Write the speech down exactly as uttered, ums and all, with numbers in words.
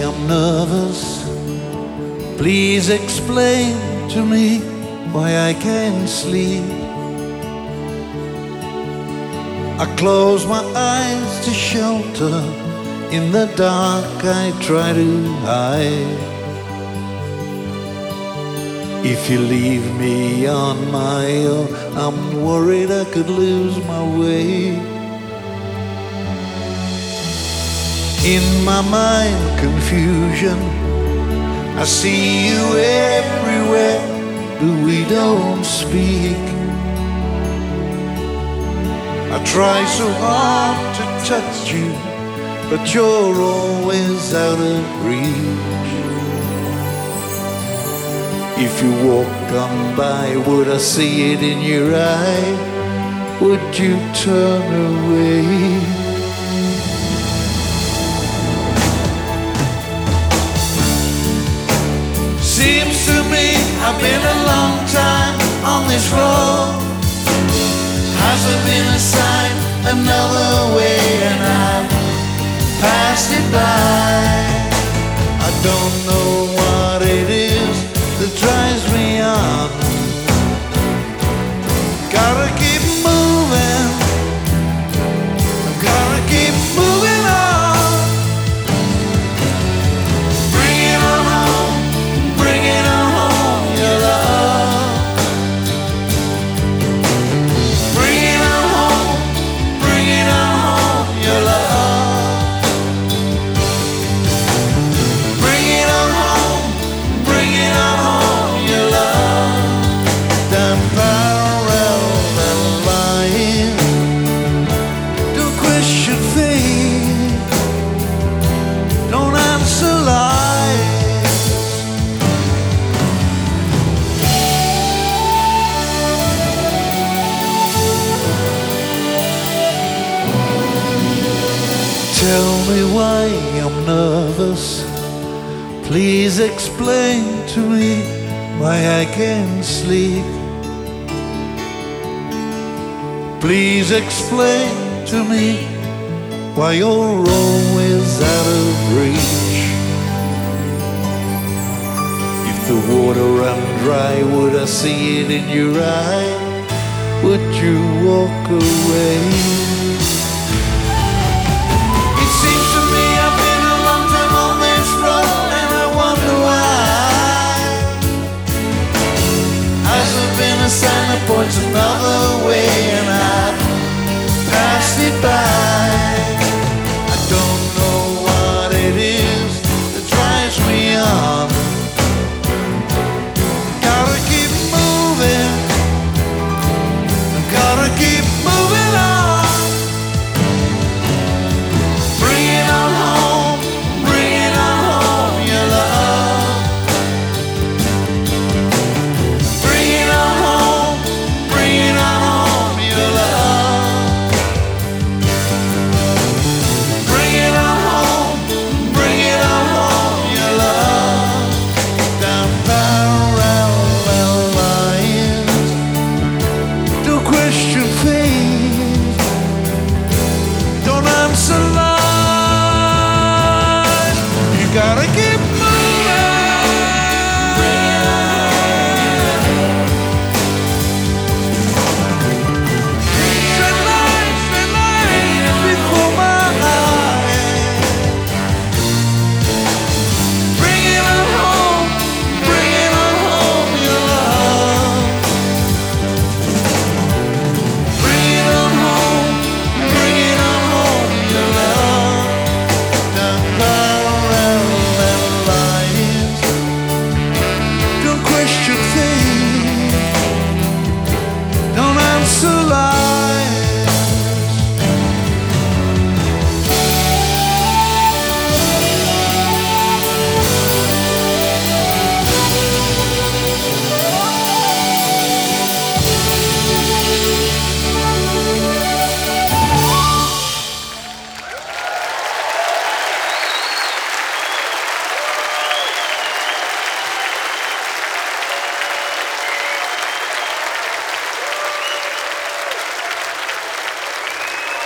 I'm nervous. Please explain to me why I can't sleep. I close my eyes to shelter. In the dark I try to hide. If you leave me on my own, I'm worried I could lose my way. In my mind, confusion, I see you everywhere, but we don't speak. I try so hard to touch you, but you're always out of reach. If you walk on by, would I see it in your eye? Would you turn away? Seems to me I've been a long time on this road. Hasn't been a sign another way, and I've passed it by. I don't know what it is that drives me on. Gotta keep moving, gotta keep moving on. Bring it on home, bring it on home, your love. Bring it on home, bring it on home, your love. Bring it on home, bring it on home, your love. Down parallel and lying, don't question fate, don't answer lies. Tell me why I'm nervous. Please explain to me why I can't sleep. Please explain to me why you're always out of reach. If the water ran dry, would I see it in your eye? Would you walk away? It seems to me I've been a long time on this road, and I wonder why. Has there been a sign that points another way, and I've passed it by?